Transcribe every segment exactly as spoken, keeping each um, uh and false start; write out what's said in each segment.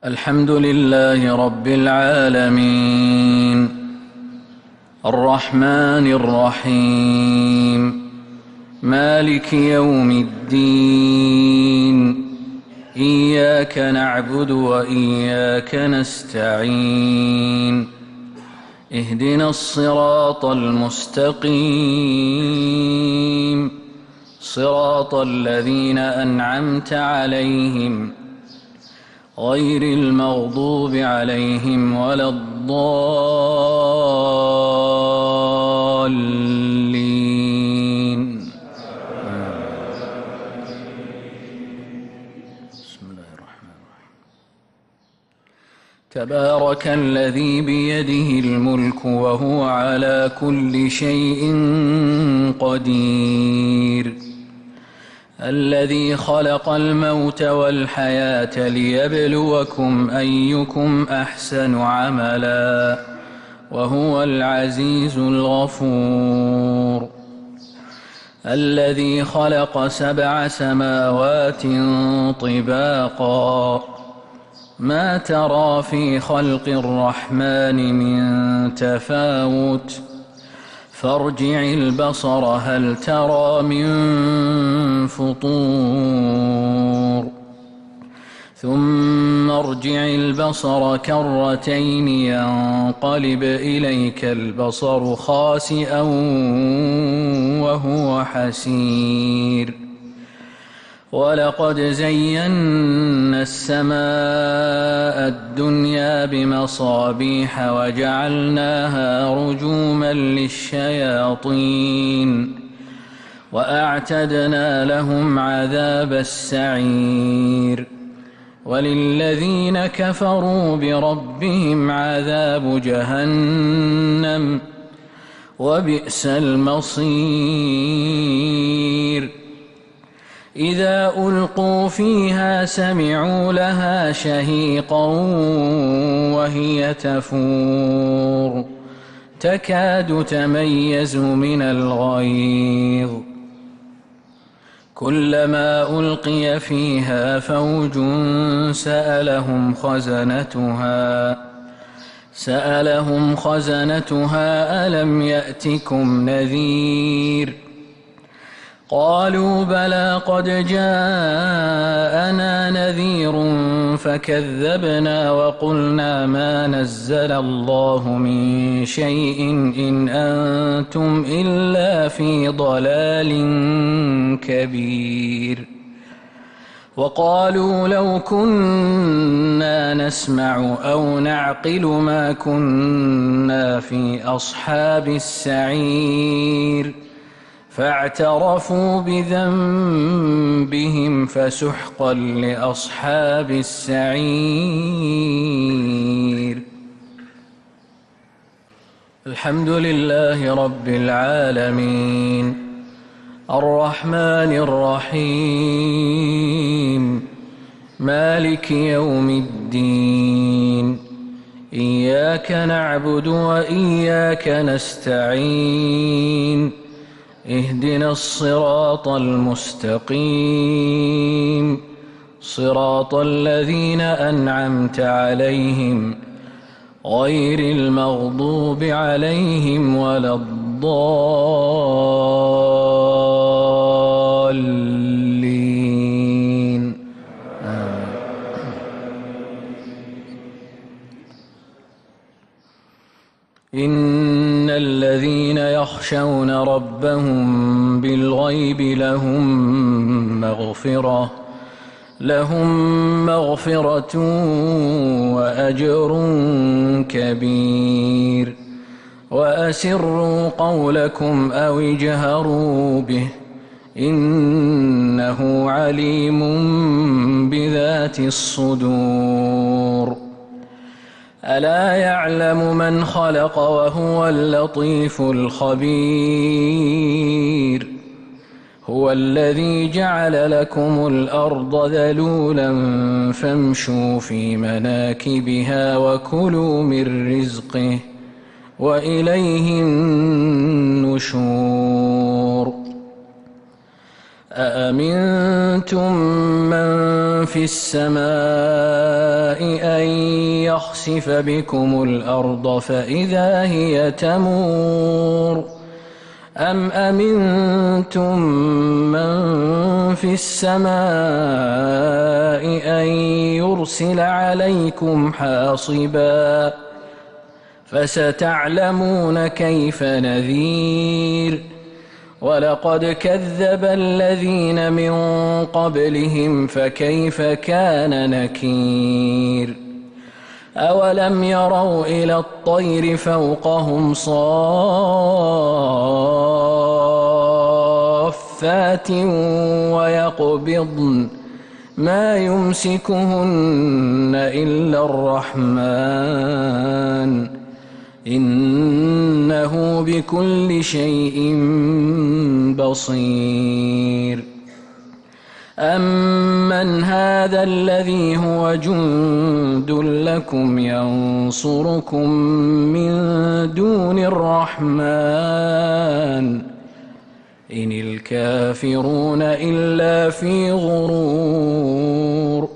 الحمد لله رب العالمين الرحمن الرحيم مالك يوم الدين إياك نعبد وإياك نستعين اهدنا الصراط المستقيم صراط الذين أنعمت عليهم غير المغضوب عليهم ولا الضالين. بسم الله الرحمن الرحيم. تبارك الذي بيده الملك وهو على كل شيء قدير الذي خلق الموت والحياة ليبلوكم أيكم أحسن عملا وهو العزيز الغفور الذي خلق سبع سماوات طباقا ما ترى في خلق الرحمن من تفاوت فارجع البصر هل ترى من فطور ثم ارجع البصر كرتين ينقلب إليك البصر خاسئا وهو حسير ولقد زينا السماء الدنيا بمصابيح وجعلناها رجوما للشياطين وأعتدنا لهم عذاب السعير وللذين كفروا بربهم عذاب جهنم وبئس المصير إذا ألقوا فيها سمعوا لها شهيقا وهي تفور تكاد تميز من الغيظ كلما ألقي فيها فوج سألهم خزنتها سألهم خزنتها ألم يأتكم نذير قالوا بلى قد جاءنا نذير فكذبنا وقلنا ما نزل الله من شيء إن أنتم إلا في ضلال كبير وقالوا لو كنا نسمع أو نعقل ما كنا في أصحاب السعير فاعترفوا بذنبهم فسحقا لأصحاب السعير. الحمد لله رب العالمين الرحمن الرحيم مالك يوم الدين إياك نعبد وإياك نستعين اهدنا الصراط المستقيم صراط الذين أنعمت عليهم غير المغضوب عليهم ولا الضالين آمين. إن الذين يخشون ربهم بالغيب لهم مغفرة لهم مغفرة وأجر كبير وأسروا قولكم أو اجهروا به إنه عليم بذات الصدور ألا يعلم من خلق وهو اللطيف الخبير هو الذي جعل لكم الأرض ذلولا فامشوا في مناكبها وكلوا من رزقه وإليه النشور أأمنتم من في السماء أن يخسف بكم الأرض فإذا هي تمور أم أمنتم من في السماء أن يرسل عليكم حاصبا فستعلمون كيف نذير ولقد كذب الذين من قبلهم فكيف كان نكير أولم يروا إلى الطير فوقهم صافات ويقبضن ما يمسكهن إلا الرحمن إنه بكل شيء بصير أمن هذا الذي هو جند لكم ينصركم من دون الرحمن إن الكافرون إلا في غرور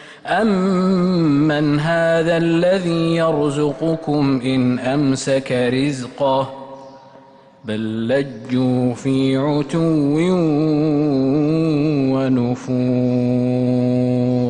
أمن هذا الذي يرزقكم إن أمسك رزقه بل لجوا في عتو ونفور